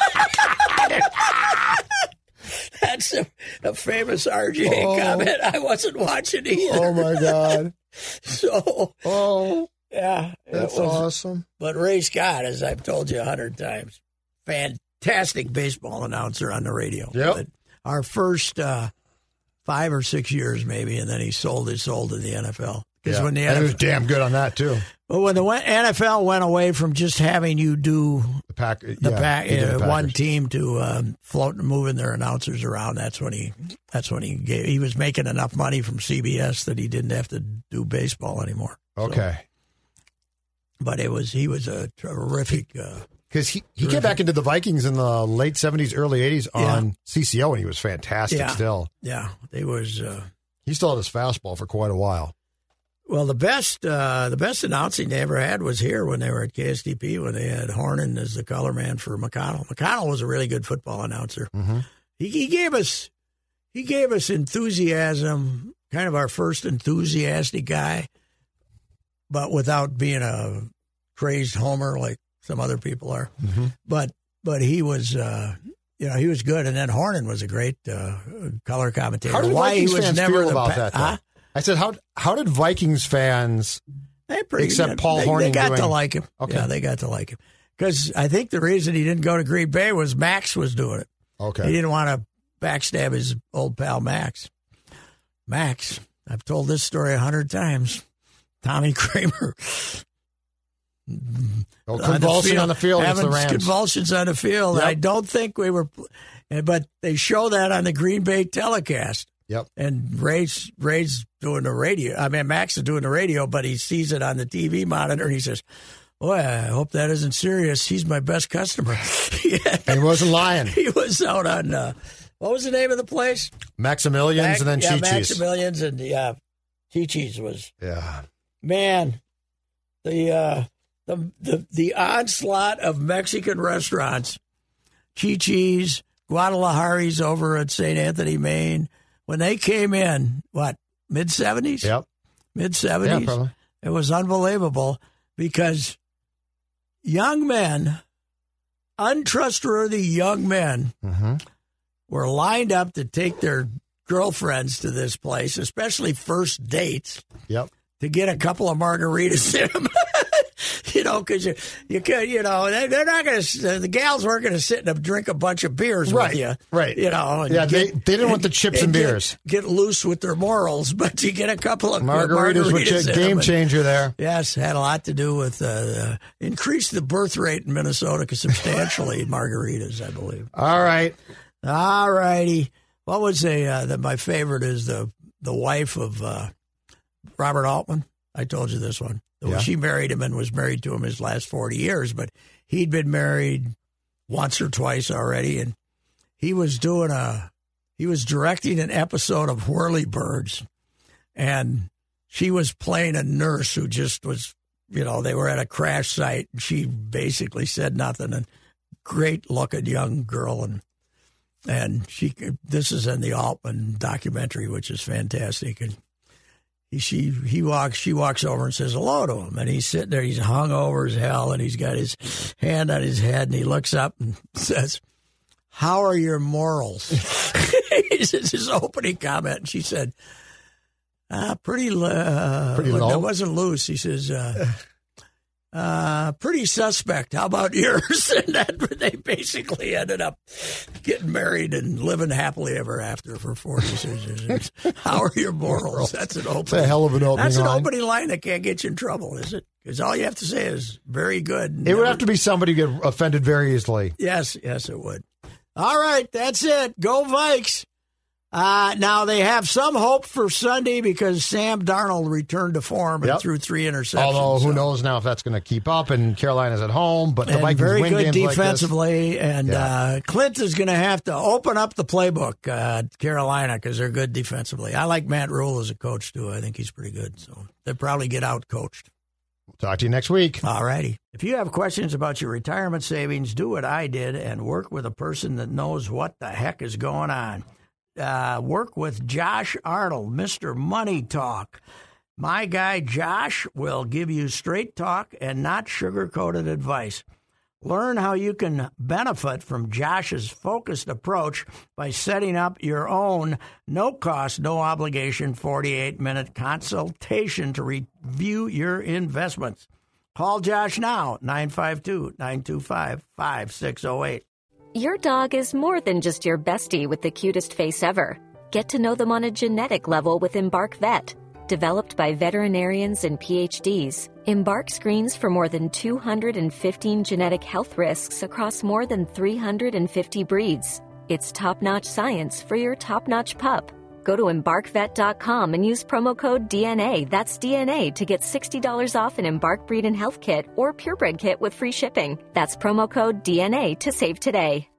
That's a famous RJ comment. I wasn't watching either. Oh, my God. So, yeah. That's awesome. But Ray Scott, as I've told you 100 times, fantastic baseball announcer on the radio. Yep. But our first 5 or 6 years, maybe, and then he sold his soul to the NFL. Because when the and NFL, he was damn good on that, too. Well, when the NFL went away from just having you do one team to float and moving their announcers around, that's when he was making enough money from CBS that he didn't have to do baseball anymore. Okay. But he was a terrific. Because he came back into the Vikings in the late 70s, early 80s on CCO, and he was fantastic still. Yeah, he was. He still had his fastball for quite a while. Well, the best announcing they ever had was here when they were at KSTP, when they had Hornan as the color man for McConnell. McConnell was a really good football announcer. Mm-hmm. He gave us enthusiasm, kind of our first enthusiastic guy, but without being a crazed homer like some other people are. Mm-hmm. But he was he was good. And then Hornan was a great color commentator. How did Vikings fans feel about that? Huh? I said, how did Vikings fans accept Paul Hornan? They got to like him. Okay. Yeah, they got to like him. Because I think the reason he didn't go to Green Bay was Max was doing it. Okay. He didn't want to backstab his old pal Max. Max, I've told this story 100 times. Tommy Kramer. Convulsion on the field. Having convulsions on the field. Yep. I don't think we were, but they show that on the Green Bay telecast. Yep. And Ray's doing the radio. I mean, Max is doing the radio, but he sees it on the TV monitor, and he says, boy, I hope that isn't serious. He's my best customer. Yeah. And he wasn't lying. He was out on, what was the name of the place? Maximilians and then Chi-Chi's. Maximilians and, Chi-Chi's was. Yeah. Man, the onslaught of Mexican restaurants, Chi-Chi's, Guadalajara's over at St. Anthony, Maine, when they came in, mid-70s? Yep. Mid-70s? Yeah, probably. It was unbelievable because young men, untrustworthy young men, were lined up to take their girlfriends to this place, especially first dates, to get a couple of margaritas in them. Because you could, they're not going to. The gals weren't going to sit and drink a bunch of beers with you, right? And they didn't want the chips and beers. Get loose with their morals, but you get a couple of margaritas which a game changer there. Yes, had a lot to do with increased the birth rate in Minnesota substantially. Margaritas, I believe. All righty. What was my favorite is the wife of Robert Altman. I told you this one. Yeah. She married him and was married to him his last 40 years, but he'd been married once or twice already, and he was directing an episode of Whirlybirds, and she was playing a nurse who just was, they were at a crash site, and she basically said nothing, and great looking young girl, and this is in the Altman documentary, which is fantastic, and she walks over and says hello to him, and he's sitting there, he's hungover as hell, and he's got his hand on his head, and he looks up and says, "How are your morals?" This is his opening comment, and she said, pretty low. It wasn't loose. He says, pretty suspect. How about yours? And they basically ended up getting married and living happily ever after for 46 years. How are your morals? That's an opening. That's a hell of an opening line. That's an opening line that can't get you in trouble, is it? Because all you have to say is very good. It would have to be somebody who get offended very easily. Yes, it would. All right, that's it. Go Vikes. Now, they have some hope for Sunday because Sam Darnold returned to form and threw 3 interceptions. Although, who knows now if that's going to keep up, and Carolina's at home, but the Vikings very win good games defensively, like this. And Clint is going to have to open up the playbook at Carolina because they're good defensively. I like Matt Rule as a coach, too. I think he's pretty good, so they'll probably get out-coached. We'll talk to you next week. All righty. If you have questions about your retirement savings, do what I did and work with a person that knows what the heck is going on. Work with Josh Arnold, Mr. Money Talk. My guy Josh will give you straight talk and not sugar-coated advice. Learn how you can benefit from Josh's focused approach by setting up your own no-cost, no-obligation 48-minute consultation to review your investments. Call Josh now, 952-925-5608. Your dog is more than just your bestie with the cutest face ever. Get to know them on a genetic level with Embark Vet. Developed by veterinarians and PhDs, Embark screens for more than 215 genetic health risks across more than 350 breeds. It's top-notch science for your top-notch pup. Go to EmbarkVet.com and use promo code DNA, that's DNA, to get $60 off an Embark Breed and Health Kit or Purebred Kit with free shipping. That's promo code DNA to save today.